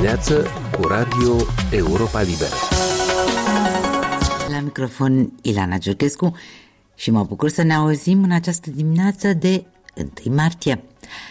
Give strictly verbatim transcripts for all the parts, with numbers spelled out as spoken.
dimineață cu Radio Europa Liberă. La microfon Ilana Giurchescu și mă bucur să ne auzim în această dimineață de întâi martie.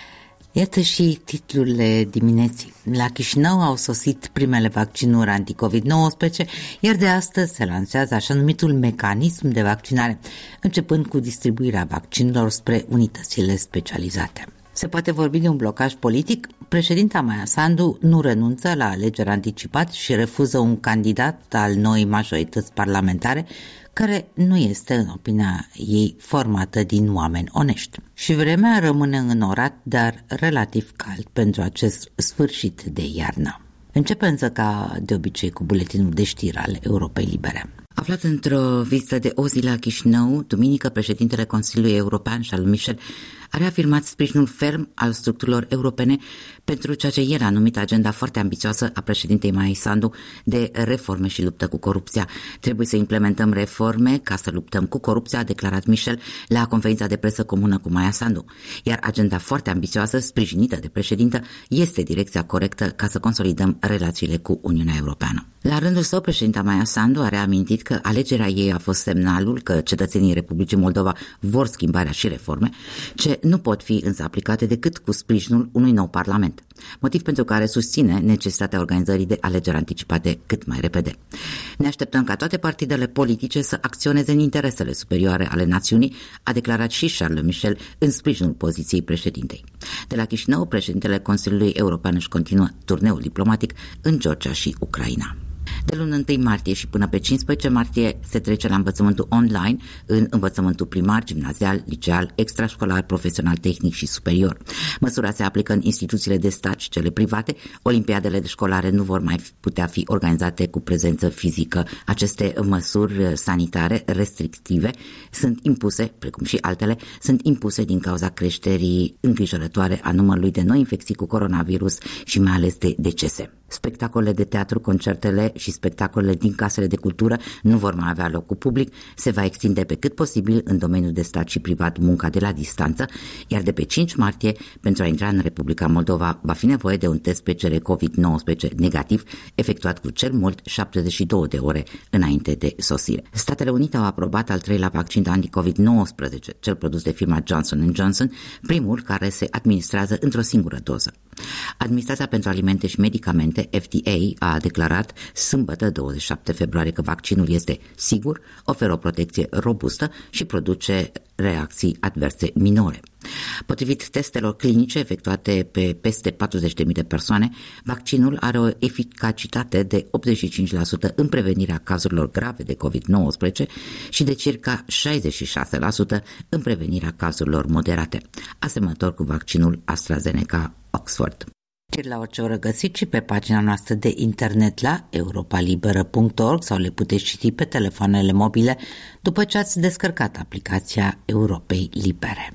Iată și titlurile dimineții. La Chișinău au sosit primele vaccinuri anti-covid nouăsprezece, iar de astăzi se lansează așa numitul mecanism de vaccinare, începând cu distribuirea vaccinurilor spre unitățile specializate. Se poate vorbi de un blocaj politic? Președinta Maia Sandu nu renunță la alegeri anticipat și refuză un candidat al noii majorități parlamentare, care nu este, în opinia ei, formată din oameni onești. Și vremea rămâne înorat, dar relativ cald pentru acest sfârșit de iarnă. Începe însă ca de obicei cu buletinul de știri al Europei Libere. Aflat într-o vizită de o zi la Chișinău, duminică, președintele Consiliului European, Charles Michel, a reafirmat sprijinul ferm al structurilor europene pentru ceea ce el a numit agenda foarte ambițioasă a președintei Maia Sandu de reforme și luptă cu corupția. Trebuie să implementăm reforme ca să luptăm cu corupția, a declarat Michel la conferința de presă comună cu Maia Sandu. Iar agenda foarte ambițioasă, sprijinită de președintă, este direcția corectă ca să consolidăm relațiile cu Uniunea Europeană. La rândul său, președinta Maia Sandu a reamintit că alegerea ei a fost semnalul că cetățenii Republicii Moldova vor schimbarea și reforme, ce nu pot fi însă aplicate decât cu sprijinul unui nou parlament, motiv pentru care susține necesitatea organizării de alegeri anticipate cât mai repede. Ne așteptăm ca toate partidele politice să acționeze în interesele superioare ale națiunii, a declarat și Charles Michel în sprijinul poziției președintei. De la Chișinău, președintele Consiliului European își continuă turneul diplomatic în Georgia și Ucraina. De luna întâi martie și până pe cincisprezece martie se trece la învățământul online în învățământul primar, gimnazial, liceal, extrașcolar, profesional, tehnic și superior. Măsura se aplică în instituțiile de stat și cele private. Olimpiadele de școlare nu vor mai putea fi organizate cu prezență fizică. Aceste măsuri sanitare restrictive sunt impuse, precum și altele, sunt impuse din cauza creșterii îngrijorătoare a numărului de noi infecții cu coronavirus și mai ales de decese. Spectacolele de teatru, concertele și spectacolele din casele de cultură nu vor mai avea loc cu public, se va extinde pe cât posibil în domeniul de stat și privat munca de la distanță, iar de pe cinci martie, pentru a intra în Republica Moldova, va fi nevoie de un test P C R covid nouăsprezece negativ, efectuat cu cel mult șaptezeci și două de ore înainte de sosire. Statele Unite au aprobat al treilea vaccin anti-covid nouăsprezece, cel produs de firma Johnson and Johnson, primul care se administrează într-o singură doză. Administrația pentru Alimente și Medicamente, F D A, a declarat sâmbătă douăzeci și șapte februarie că vaccinul este sigur, oferă o protecție robustă și produce reacții adverse minore. Potrivit testelor clinice efectuate pe peste patruzeci de mii de persoane, vaccinul are o eficacitate de optzeci și cinci la sută în prevenirea cazurilor grave de covid nouăsprezece și de circa șaizeci și șase la sută în prevenirea cazurilor moderate, asemănător cu vaccinul AstraZeneca Oxford. Și la orice oră găsiți și pe pagina noastră de internet la europa liberă punct org sau le puteți citi pe telefoanele mobile după ce ați descărcat aplicația Europei Libere.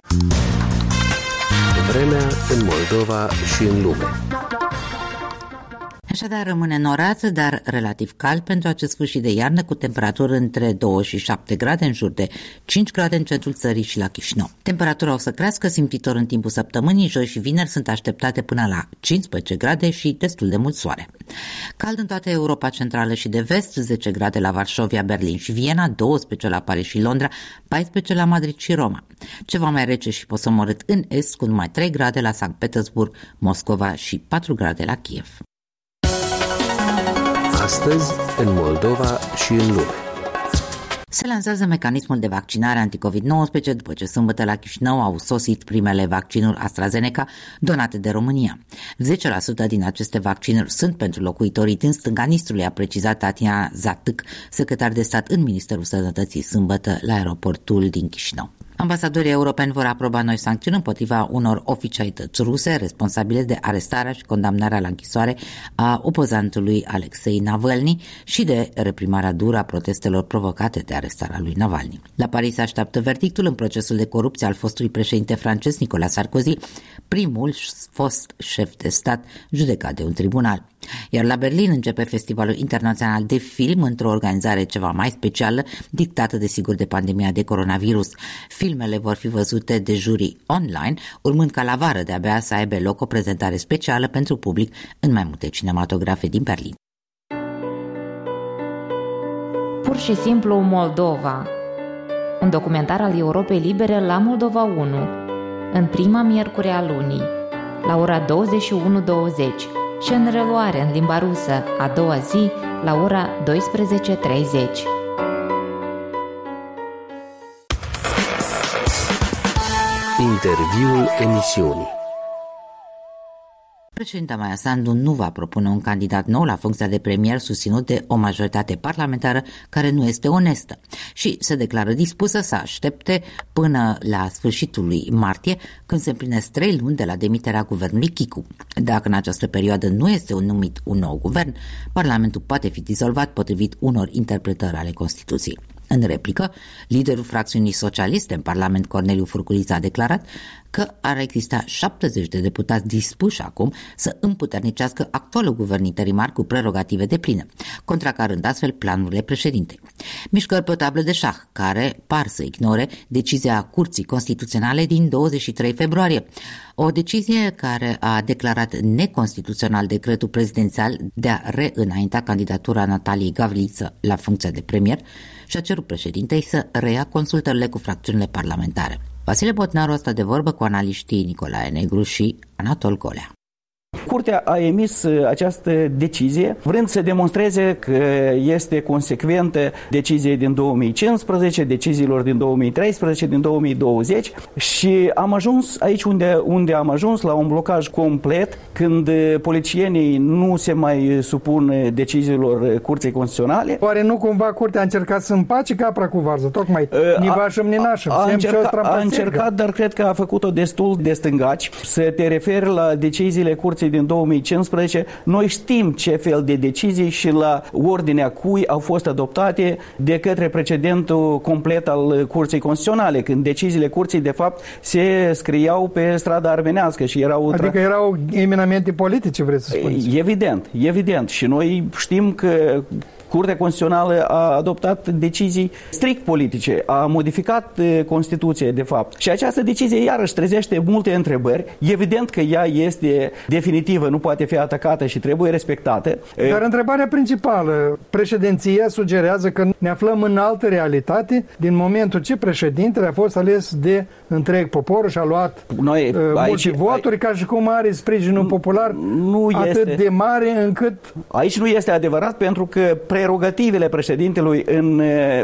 Vremea în Moldova și în lume. Așadar rămâne norat, dar relativ cald pentru acest sfârșit de iarnă, cu temperaturi între doi și șapte grade, în jur de cinci grade în centrul țării și la Chișinău. Temperatura o să crească simțitor în timpul săptămânii, joi și vineri sunt așteptate până la cincisprezece grade și destul de mult soare. Cald în toată Europa Centrală și de Vest, zece grade la Varșovia, Berlin și Viena, douăsprezece la Paris și Londra, paisprezece la Madrid și Roma. Ceva mai rece și posomorât în Est, cu numai trei grade la Sankt Petersburg, Moscova și patru grade la Kiev. Astăzi, în Moldova și în lume. Se lansează mecanismul de vaccinare anti-covid nouăsprezece după ce sâmbătă la Chișinău au sosit primele vaccinuri AstraZeneca donate de România. zece la sută din aceste vaccinuri sunt pentru locuitorii din stânga Nistrului, a precizat Tatiana Zatâc, secretar de stat în Ministerul Sănătății, sâmbătă la aeroportul din Chișinău. Ambasadorii europeni vor aproba noi sancțiuni împotriva unor oficialități ruse responsabile de arestarea și condamnarea la închisoare a opozantului Alexei Navalny și de reprimarea dură a protestelor provocate de arestarea lui Navalny. La Paris se așteaptă verdictul în procesul de corupție al fostului președinte francez Nicolas Sarkozy, primul fost șef de stat judecat de un tribunal. Iar la Berlin începe Festivalul Internațional de Film într-o organizare ceva mai specială, dictată desigur de pandemia de coronavirus. Filmele vor fi văzute de jurii online, urmând ca la vară de-abia să aibă loc o prezentare specială pentru public în mai multe cinematografe din Berlin. Pur și simplu Moldova. Un documentar al Europei Libere la Moldova unu, în prima miercuri a lunii, la ora douăzeci și unu douăzeci și în reluare în limba rusă a doua zi la ora douăsprezece treizeci. Interviul emisiunii. Președinta Maia Sandu nu va propune un candidat nou la funcția de premier susținut de o majoritate parlamentară care nu este onestă și se declară dispusă să aștepte până la sfârșitul lui martie, când se împlinesc trei luni de la demiterea guvernului Chicu. Dacă în această perioadă nu este numit un nou guvern, Parlamentul poate fi dizolvat potrivit unor interpretări ale Constituției. În replică, liderul fracțiunii socialiste în Parlament, Corneliu Furculiță, a declarat că ar exista șaptezeci de deputați dispuși acum să împuternicească actualul guvern interimar cu prerogative depline, contracarând astfel planurile președintei. Mișcări pe o tablă de șah, care par să ignore decizia Curții Constituționale din douăzeci și trei februarie, o decizie care a declarat neconstituțional decretul prezidențial de a reînainta candidatura Nataliei Gavriță la funcția de premier și a cerut președintei să reia consultările cu fracțiunile parlamentare. Vasile Botnaru a stat de vorbă cu analiștii Nicolae Negru și Anatol Golea. Curtea a emis această decizie vrând să demonstreze că este consecventă deciziei din două mii cincisprezece, deciziilor din două mii treisprezece, din două mii douăzeci și am ajuns aici unde, unde am ajuns la un blocaj complet când politicienii nu se mai supun deciziilor Curții Constituționale. Oare nu cumva Curtea a încercat să împace capra cu varză, tocmai nivașăm, ninașăm? A, a, încerca, a încercat, dar cred că a făcut-o destul de stângaci. Să te referi la deciziile Curții din două mii cincisprezece, noi știm ce fel de decizii și la ordinea cui au fost adoptate de către precedentul complet al Curții Constituționale, când deciziile Curții de fapt se scriau pe strada armenească și erau... Adică erau eminamente politice, vreți să spuneți? Evident, evident. Și noi știm că Curtea Constituțională a adoptat decizii strict politice, a modificat Constituția, de fapt. Și această decizie iarăși trezește multe întrebări. Evident că ea este definitivă, nu poate fi atacată și trebuie respectată. Dar întrebarea principală, președinția sugerează că ne aflăm în altă realitate din momentul ce președintele a fost ales de întreg poporul și a luat Noi, uh, aici, multe voturi, ca și cum are sprijinul popular nu atât este, de mare încât... Aici nu este adevărat, pentru că prerogativele președintelui în,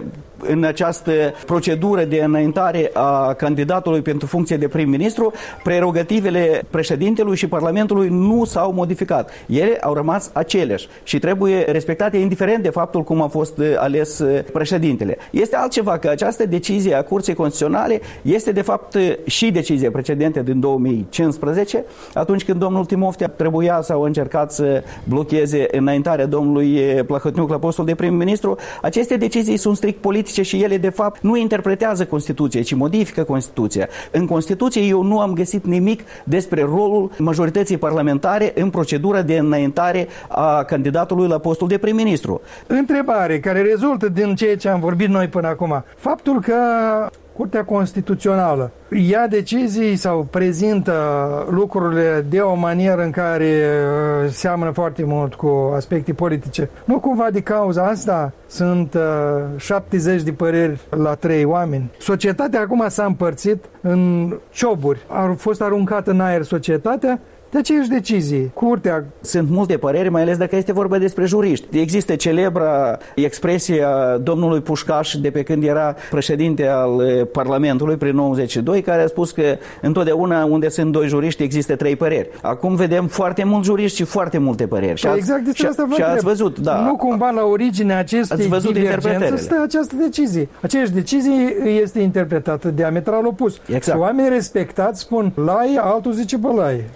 în această procedură de înaintare a candidatului pentru funcție de prim-ministru, prerogativele președintelui și Parlamentului nu s-au modificat. Ele au rămas aceleași și trebuie respectate indiferent de faptul cum a fost ales președintele. Este altceva că această decizie a Curții Constituționale este de fapt și decizia precedentă din două mii cincisprezece, atunci când domnul Timofte trebuia sau a încercat să blocheze înaintarea domnului Plahotniuc la postul de prim-ministru. Aceste decizii sunt strict politice și ele de fapt nu interpretează Constituția, ci modifică Constituția. În Constituție eu nu am găsit nimic despre rolul majorității parlamentare în procedura de înaintare a candidatului la postul de prim-ministru. Întrebare care rezultă din ceea ce am vorbit noi până acum. Faptul că Curtea Constituțională ia decizii sau prezintă lucrurile de o manieră în care seamănă foarte mult cu aspecte politice. Nu cumva de cauza asta sunt uh, șaptezeci de păreri la trei oameni. Societatea acum s-a împărțit în cioburi. A fost aruncată în aer societatea de aceeași decizii. Curtea... Sunt multe păreri, mai ales dacă este vorba despre juriști. Există celebra expresie a domnului Pușcaș de pe când era președinte al Parlamentului prin nouăzeci și doi, care a spus că întotdeauna unde sunt doi juriști există trei păreri. Acum vedem foarte mulți juriști și foarte multe păreri. Și ați, exact de și, asta vă și ați văzut, da. Nu cumva la originea acestei divergențe stă această decizie. Aceeași decizie este interpretată diametral opus. Exact. Și oamenii respectați spun laie, altul zice bălaie. Domnule,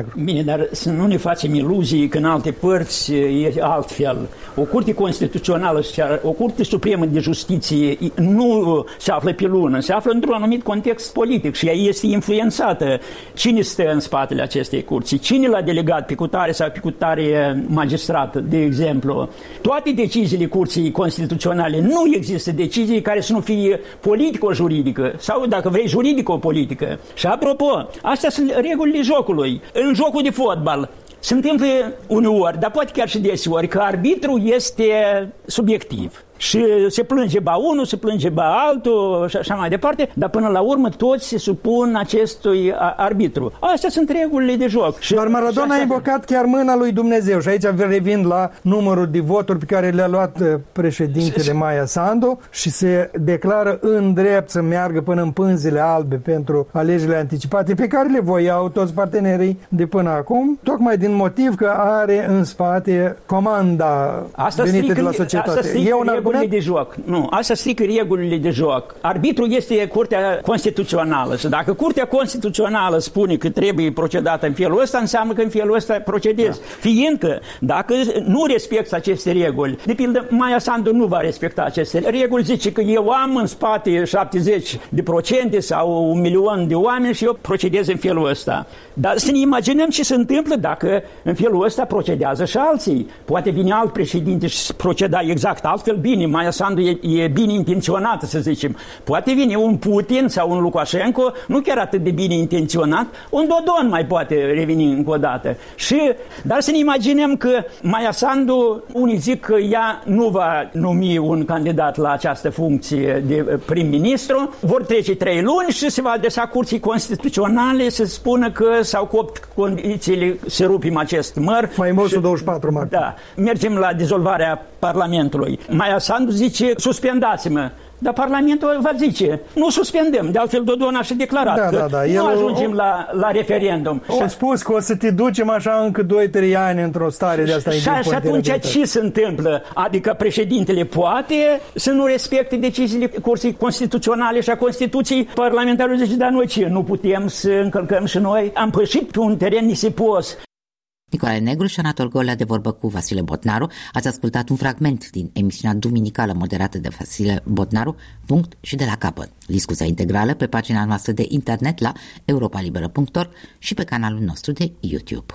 Negru. Bine, dar să nu ne facem iluzii că în alte părți e altfel. O curte constituțională, o curte supremă de justiție nu se află pe lună, se află într-un anumit context politic și ea este influențată. Cine stă în spatele acestei curți? Cine l-a delegat pe cutare sau pe cutare magistrat, de exemplu? Toate deciziile curții constituționale, nu există decizii care să nu fie politico-juridică sau, dacă vrei, juridico-politică. Și apropo, astea sunt regulile jocului. În jocul de fotbal se întâmplă uneori, dar poate chiar și deseori, că arbitrul este subiectiv. Și se plânge ba unul, se plânge ba altul și așa mai departe, dar până la urmă toți se supun acestui arbitru. Astea sunt regulile de joc. Și dar Maradona a invocat chiar mâna lui Dumnezeu și aici revin la numărul de voturi pe care le-a luat președintele Maia Sandu și se declară în drept să meargă până în pânzele albe pentru alegerile anticipate pe care le voiau toți partenerii de până acum, tocmai din motiv că are în spate comanda asta venită strică, de la societate. E un argument de joc. Nu, asta strică regulile de joc. Arbitrul este Curtea Constituțională și dacă Curtea Constituțională spune că trebuie procedată în felul ăsta, înseamnă că în felul ăsta procedezi. Da. Fiindcă dacă nu respecti aceste reguli, de pildă Maia Sandu nu va respecta aceste reguli, zice că eu am în spate șaptezeci de procente sau un milion de oameni și eu procedez în felul ăsta. Dar să ne imaginăm ce se întâmplă dacă în felul ăsta procedează și alții. Poate vine alt președinte și proceda exact altfel. Bine, Maia Sandu e, e bine intenționată, să zicem. Poate vine un Putin sau un Lukashenko, nu chiar atât de bine intenționat, un Dodon mai poate reveni încă o dată. Și, dar să ne imaginăm că Maia Sandu, unii zic că ea nu va numi un candidat la această funcție de prim-ministru, vor trece trei luni și se va adresa Curții Constituționale să spună că s-au copt condițiile să rupim acest măr. Faimosul douăzeci și patru martie. Da. Mergem la dizolvarea Parlamentului. Maia Sandu zice, suspendați-mă. Dar Parlamentul va zice, nu suspendăm. De altfel, Dodon a și declarat da, că da, da. nu El ajungem o... la, la referendum. O spus că o să te ducem așa încă doi trei ani într-o stare de asta. Și, și atunci ce se întâmplă? Adică președintele poate să nu respecte deciziile Curții Constituționale și a Constituției. Parlamentarul zice, dar noi ce? Nu putem să încălcăm și noi? Am pășit pe un teren nisipos. Nicolae Negru și Anatol Golea de vorbă cu Vasile Botnaru. Ați ascultat un fragment din emisiunea duminicală moderată de Vasile Botnaru, Punct și de la capăt. Discuția integrală pe pagina noastră de internet la europa liberă punct org și pe canalul nostru de YouTube.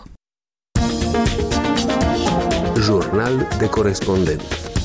Jurnal de corespondent.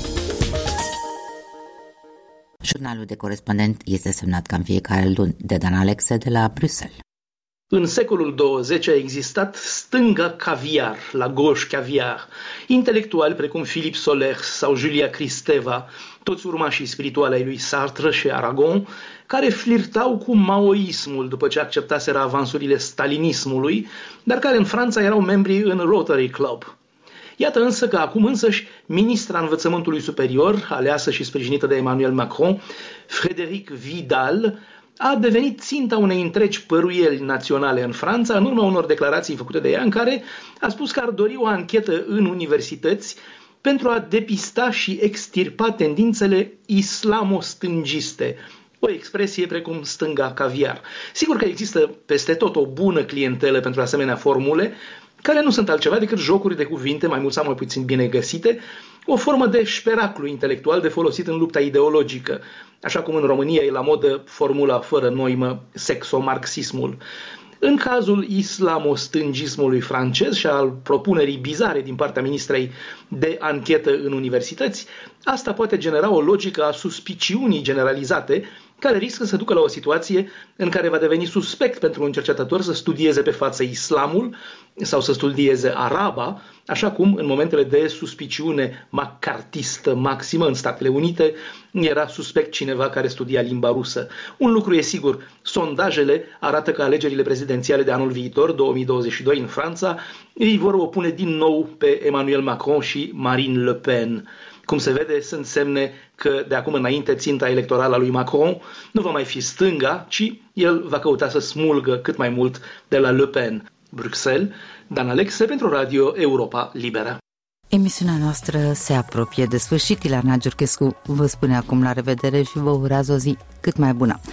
Jurnalul de corespondent este semnat ca în fiecare luni de Dan Alexe de la Bruxelles. În secolul douăzeci a existat stânga caviar, la gauche caviar, intelectuali precum Philippe Soler sau Julia Kristeva, toți urmașii spirituali ai lui Sartre și Aragon, care flirtau cu maoismul după ce acceptaseră avansurile stalinismului, dar care în Franța erau membri în Rotary Club. Iată însă că acum însăși ministra învățământului superior, aleasă și sprijinită de Emmanuel Macron, Frédérique Vidal, a devenit ținta unei întregi păruieli naționale în Franța, în urma unor declarații făcute de ea, în care a spus că ar dori o anchetă în universități pentru a depista și extirpa tendințele islamostângiste, o expresie precum stânga caviar. Sigur că există peste tot o bună clientelă pentru asemenea formule, care nu sunt altceva decât jocuri de cuvinte mai mult sau mai puțin bine găsite, o formă de șperaclu intelectual de folosit în lupta ideologică, așa cum în România e la modă formula fără noimă sexomarxismul. În cazul islamostângismului francez și al propunerii bizare din partea ministrei de anchetă în universități, asta poate genera o logică a suspiciunii generalizate, care riscă să ducă la o situație în care va deveni suspect pentru un cercetător să studieze pe față islamul sau să studieze araba, așa cum în momentele de suspiciune macartistă maximă în Statele Unite era suspect cineva care studia limba rusă. Un lucru e sigur, sondajele arată că alegerile prezidențiale de anul viitor, două mii douăzeci și doi, în Franța, îi vor opune din nou pe Emmanuel Macron și Marine Le Pen. Cum se vede, sunt semne că de acum înainte ținta electorală a lui Macron nu va mai fi stânga, ci el va căuta să smulgă cât mai mult de la Le Pen. Bruxelles, Dan Alexe pentru Radio Europa Liberă. Emisiunea noastră se apropie de sfârșit. Ileana Giurchescu vă spune acum la revedere și vă urează o zi cât mai bună.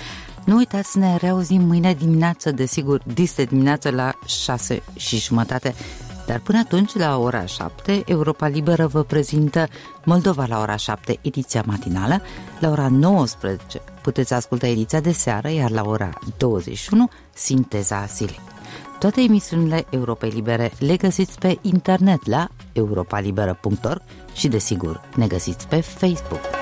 Nu uitați să ne reauzim mâine dimineață, desigur, dis de dimineață la șase și jumătate. Dar până atunci, la ora șapte, Europa Liberă vă prezintă Moldova la ora șapte, ediția matinală. La ora nouăsprezece puteți asculta ediția de seară, iar la ora douăzeci și unu, sinteza zilei. Toate emisiunile Europei Libere le găsiți pe internet la europa liberă punct org și, desigur, ne găsiți pe Facebook.